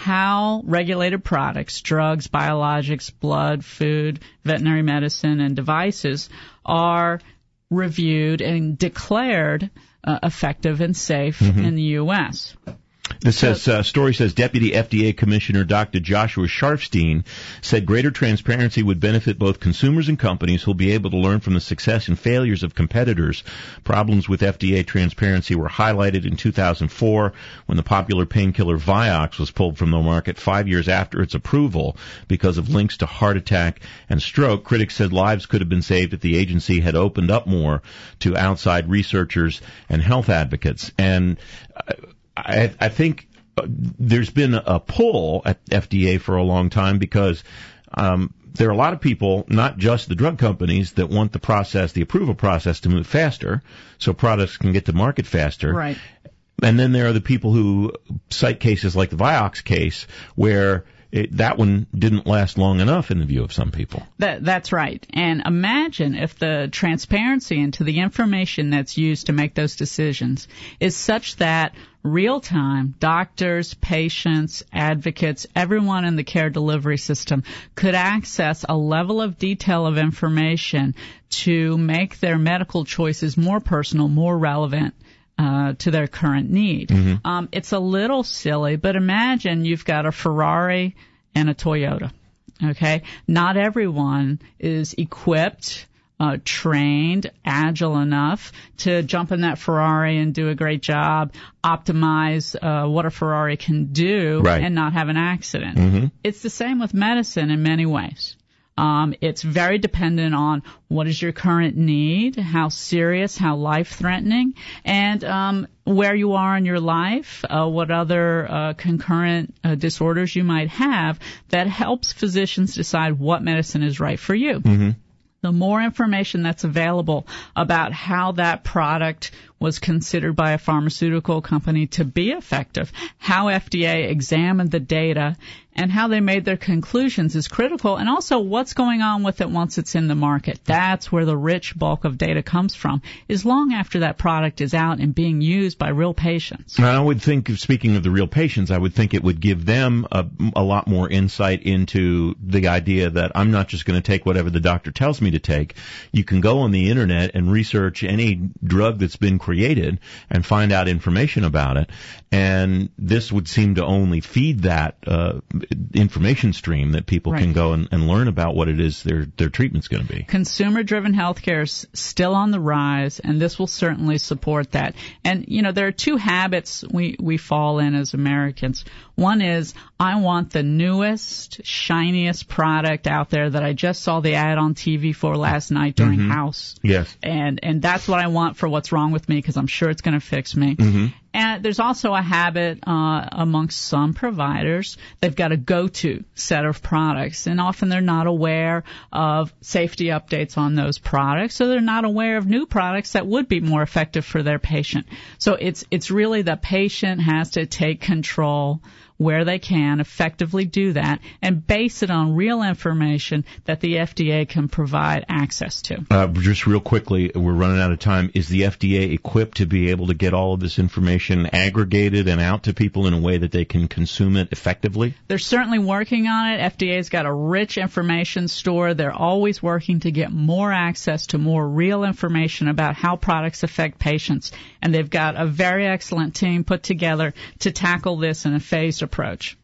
how regulated products, drugs, biologics, blood, food, veterinary medicine, and devices are reviewed and declared uh, effective and safe mm-hmm. in the U S This says, uh, story says Deputy F D A Commissioner Doctor Joshua Sharfstein said greater transparency would benefit both consumers and companies who will be able to learn from the success and failures of competitors. Problems with F D A transparency were highlighted in two thousand four when the popular painkiller Vioxx was pulled from the market five years after its approval because of links to heart attack and stroke. Critics said lives could have been saved if the agency had opened up more to outside researchers and health advocates. And uh, I, I think there's been a pull at F D A for a long time because um, there are a lot of people, not just the drug companies, that want the process, the approval process, to move faster so products can get to market faster. Right. And then there are the people who cite cases like the Vioxx case where It, that one didn't last long enough in the view of some people. That, that's right. And imagine if the transparency into the information that's used to make those decisions is such that real-time doctors, patients, advocates, everyone in the care delivery system could access a level of detail of information to make their medical choices more personal, more relevant Uh, to their current need. Mm-hmm. Um, it's a little silly, but imagine you've got a Ferrari and a Toyota. Okay, not everyone is equipped, uh, trained, agile enough to jump in that Ferrari and do a great job, optimize uh, what a Ferrari can do, right. and not have an accident. Mm-hmm. It's the same with medicine in many ways. Um, it's very dependent on what is your current need, how serious, how life-threatening, and um, where you are in your life, uh, what other uh, concurrent uh, disorders you might have that helps physicians decide what medicine is right for you. Mm-hmm. The more information that's available about how that product was considered by a pharmaceutical company to be effective, how F D A examined the data, and how they made their conclusions is critical, and also what's going on with it once it's in the market. That's where the rich bulk of data comes from, is long after that product is out and being used by real patients. And I would think, speaking of the real patients, I would think it would give them a, a lot more insight into the idea that I'm not just going to take whatever the doctor tells me to take. You can go on the internet and research any drug that's been created and find out information about it, and this would seem to only feed that uh, information stream that people right. can go and, and learn about what it is their their treatment's going to be. Consumer-driven healthcare is still on the rise, and this will certainly support that. And, you know, there are two habits we, we fall in as Americans. One is, I want the newest, shiniest product out there that I just saw the ad on T V for last night during mm-hmm. House. Yes. And, and that's what I want for what's wrong with me, because I'm sure it's going to fix me. Mm-hmm. And there's also a habit uh, amongst some providers. They've got a go-to set of products, and often they're not aware of safety updates on those products, so they're not aware of new products that would be more effective for their patient. So it's it's really the patient has to take control where they can, effectively do that, and base it on real information that the F D A can provide access to. Uh, just real quickly, we're running out of time. Is the F D A equipped to be able to get all of this information aggregated and out to people in a way that they can consume it effectively? They're certainly working on it. F D A's got a rich information store. They're always working to get more access to more real information about how products affect patients. And they've got a very excellent team put together to tackle this in a phased approach.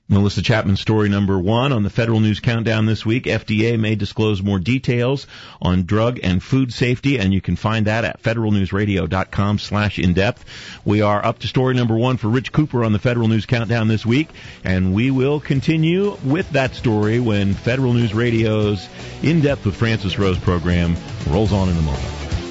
Melissa Chapman, story number one on the Federal News Countdown this week. F D A may disclose more details on drug and food safety, and you can find that at federalnewsradio.com slash in-depth. We are up to story number one for Rich Cooper on the Federal News Countdown this week, and we will continue with that story when Federal News Radio's In-Depth with Francis Rose program rolls on in a moment.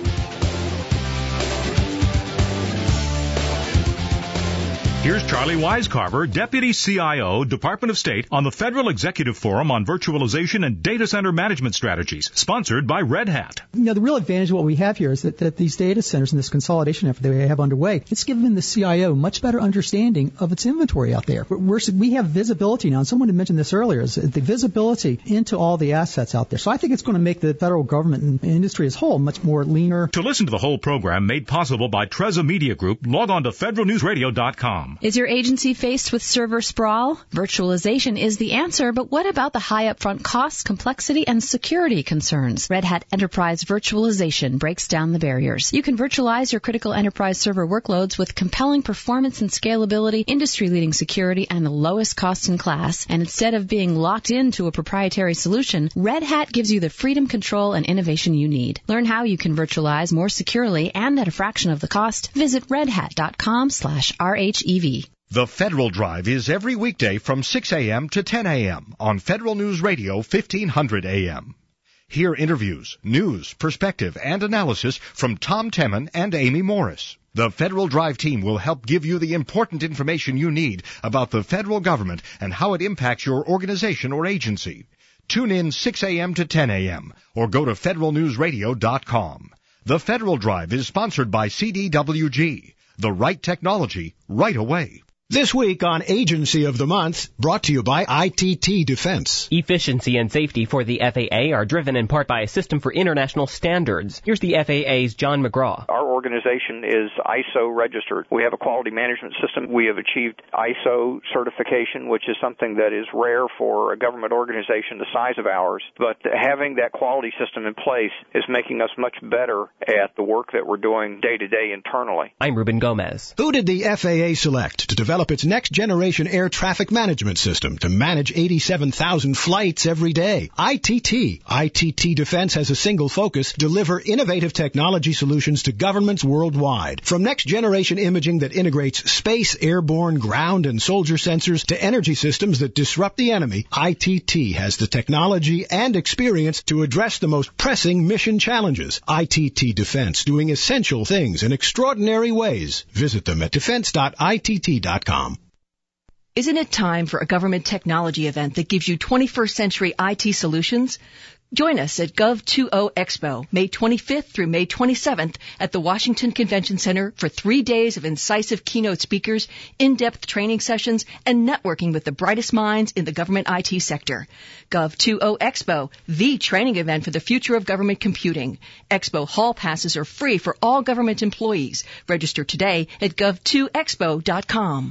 Here's Charlie Wisecarver, Deputy C I O, Department of State, on the Federal Executive Forum on Virtualization and Data Center Management Strategies, sponsored by Red Hat. You know, the real advantage of what we have here is that, that these data centers and this consolidation effort that we have underway, it's given the C I O much better understanding of its inventory out there. We're, we have visibility now, and someone had mentioned this earlier, is the visibility into all the assets out there. So I think it's going to make the federal government and industry as a whole much more leaner. To listen to the whole program made possible by Treza Media Group, log on to federal news radio dot com. Is your agency faced with server sprawl? Virtualization is the answer, but what about the high upfront costs, complexity, and security concerns? Red Hat Enterprise Virtualization breaks down the barriers. You can virtualize your critical enterprise server workloads with compelling performance and scalability, industry-leading security, and the lowest cost in class. And instead of being locked into a proprietary solution, Red Hat gives you the freedom, control, and innovation you need. Learn how you can virtualize more securely and at a fraction of the cost. Visit redhat.com slash RHEV. The Federal Drive is every weekday from six a.m. to ten a.m. on Federal News Radio fifteen hundred A M. Hear interviews, news, perspective, and analysis from Tom Temin and Amy Morris. The Federal Drive team will help give you the important information you need about the federal government and how it impacts your organization or agency. Tune in six a.m. to ten a.m. or go to federal news radio dot com. The Federal Drive is sponsored by C D W G. The right technology, right away. This week on Agency of the Month, brought to you by I T T Defense. Efficiency and safety for the F A A are driven in part by a system for international standards. Here's the F A A's John McGraw. Our organization is I S O registered. We have a quality management system. We have achieved I S O certification, which is something that is rare for a government organization the size of ours. But having that quality system in place is making us much better at the work that we're doing day to day internally. I'm Ruben Gomez. Who did the F A A select to develop its next-generation air traffic management system to manage eighty-seven thousand flights every day? I T T. I T T Defense has a single focus: deliver innovative technology solutions to governments worldwide. From next-generation imaging that integrates space, airborne, ground, and soldier sensors to energy systems that disrupt the enemy, I T T has the technology and experience to address the most pressing mission challenges. I T T Defense, doing essential things in extraordinary ways. Visit them at defense dot I T T dot com. Isn't it time for a government technology event that gives you twenty-first century I T solutions? Join us at Gov twenty Expo, May twenty-fifth through May twenty-seventh at the Washington Convention Center for three days of incisive keynote speakers, in-depth training sessions, and networking with the brightest minds in the government I T sector. Gov twenty Expo, the training event for the future of government computing. Expo hall passes are free for all government employees. Register today at gov two expo dot com.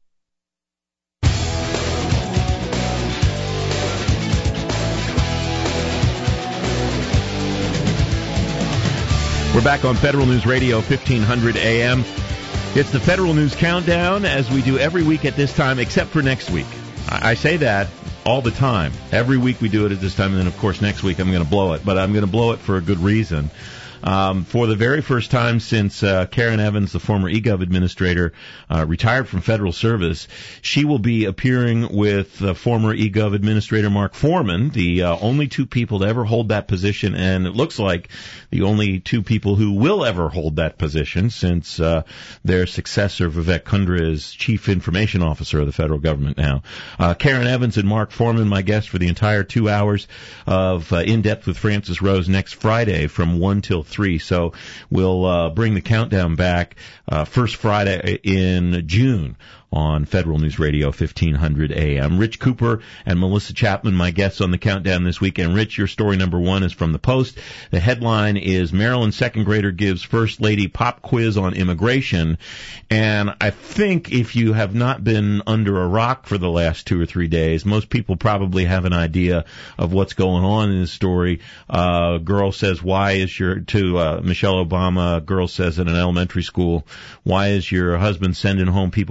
We're back on Federal News Radio, fifteen hundred A M. It's the Federal News Countdown, as we do every week at this time, except for next week. I say that all the time. Every week we do it at this time, and then, of course, next week I'm going to blow it. But I'm going to blow it for a good reason. Um, for the very first time since uh, Karen Evans, the former eGov administrator, uh, retired from federal service, she will be appearing with uh, former eGov administrator Mark Foreman, the uh, only two people to ever hold that position, and it looks like the only two people who will ever hold that position, since uh, their successor, Vivek Kundra, is Chief Information Officer of the federal government now. Uh, Karen Evans and Mark Foreman, my guests for the entire two hours of uh, In-Depth with Francis Rose next Friday from one till three. So we'll uh, bring the countdown back uh, first Friday in June on Federal News Radio, fifteen hundred A M. Rich Cooper and Melissa Chapman, my guests on the countdown this week. And Rich, your story number one is from the Post. The headline is Maryland second grader gives First Lady pop quiz on immigration. And I think if you have not been under a rock for the last two or three days, most people probably have an idea of what's going on in this story. Uh, girl says, why is your, to uh, Michelle Obama, girl says in an elementary school, why is your husband sending home people who don't have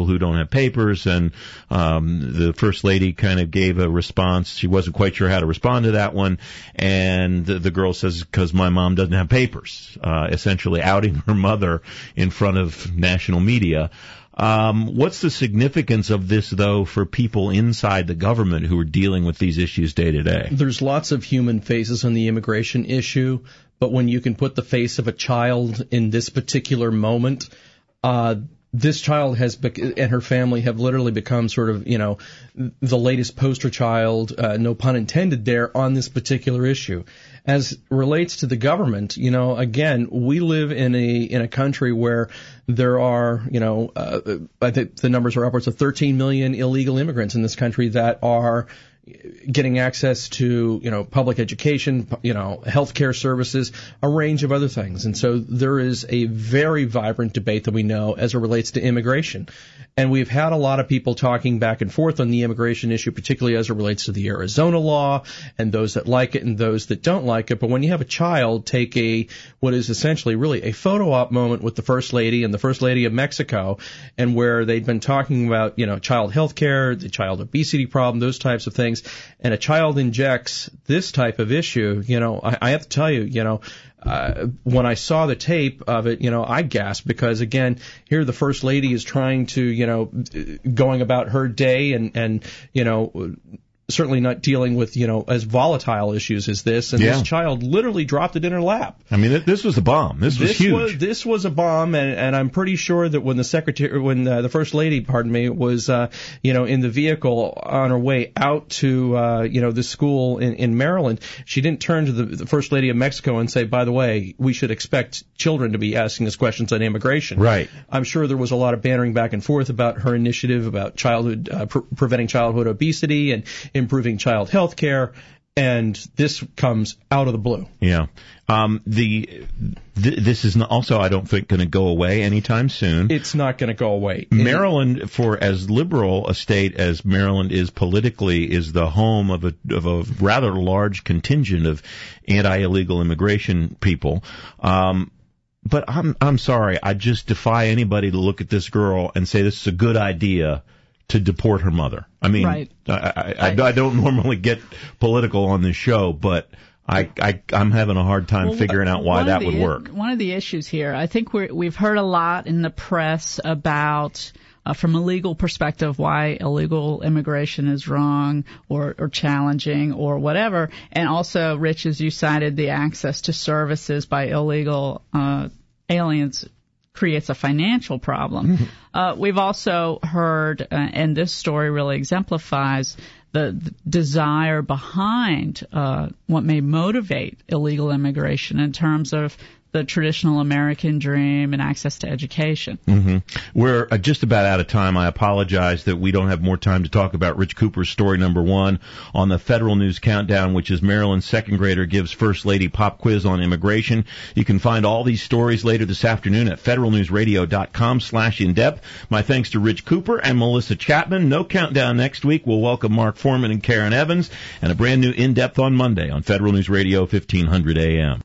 have papers, and um, the First Lady kind of gave a response. She wasn't quite sure how to respond to that one, and the, the girl says, because my mom doesn't have papers, uh, essentially outing her mother in front of national media. Um, what's the significance of this, though, for people inside the government who are dealing with these issues day to day? There's lots of human faces on the immigration issue, but when you can put the face of a child in this particular moment, uh, this child has bec- and her family have literally become sort of, you know, the latest poster child, uh, no pun intended there, on this particular issue. As relates to the government, you know, again, we live in a in a country where there are, you know, uh, I think the numbers are upwards of thirteen million illegal immigrants in this country that are getting access to, you know, public education, you know, healthcare services, a range of other things. And so there is a very vibrant debate that we know as it relates to immigration. And we've had a lot of people talking back and forth on the immigration issue, particularly as it relates to the Arizona law and those that like it and those that don't like it. But when you have a child take a, what is essentially really a photo op moment with the First Lady and the First Lady of Mexico, and where they'd been talking about, you know, child health care, the child obesity problem, those types of things, and a child injects this type of issue, you know, I, I have to tell you, you know, Uh, when I saw the tape of it, you know, I gasped because, again, here the First Lady is trying to, you know, going about her day and, and you know, certainly not dealing with, you know, as volatile issues as this. And yeah. this child literally dropped it in her lap. I mean, this was a bomb. This was this huge. Was, this was a bomb, and, and I'm pretty sure that when the secretary, when uh, the First Lady, pardon me, was, uh, you know, in the vehicle on her way out to, uh, you know, the school in, in Maryland, she didn't turn to the, the First Lady of Mexico and say, by the way, we should expect children to be asking us questions on immigration. Right. I'm sure there was a lot of bantering back and forth about her initiative about childhood, uh, pre- preventing childhood obesity and improving child health care, and this comes out of the blue. Yeah. Um, the th- this is not also, I don't think, going to go away anytime soon. It's not going to go away. Maryland, for as liberal a state as Maryland is politically, is the home of a of a rather large contingent of anti-illegal immigration people. Um, but I'm I'm sorry, I just defy anybody to look at this girl and say this is a good idea to deport her mother. I mean, right. I, I, I, I don't normally get political on this show, but I, I, I'm having a hard time well, figuring out why that the, would work. One of the issues here, I think we're, we've heard a lot in the press about, uh, from a legal perspective, why illegal immigration is wrong or, or challenging or whatever. And also, Rich, as you cited, the access to services by illegal uh, aliens creates a financial problem. Mm-hmm. Uh, we've also heard, uh, and this story really exemplifies the, the desire behind uh, what may motivate illegal immigration in terms of the traditional American dream and access to education. Mm-hmm. We're uh, just about out of time. I apologize that we don't have more time to talk about Rich Cooper's story number one on the Federal News Countdown, which is Maryland's second grader gives First Lady pop quiz on immigration. You can find all these stories later this afternoon at federalnewsradio.com slash in-depth. My thanks to Rich Cooper and Melissa Chapman. No Countdown next week. We'll welcome Mark Foreman and Karen Evans, and a brand new In-Depth on Monday on Federal News Radio fifteen hundred A M.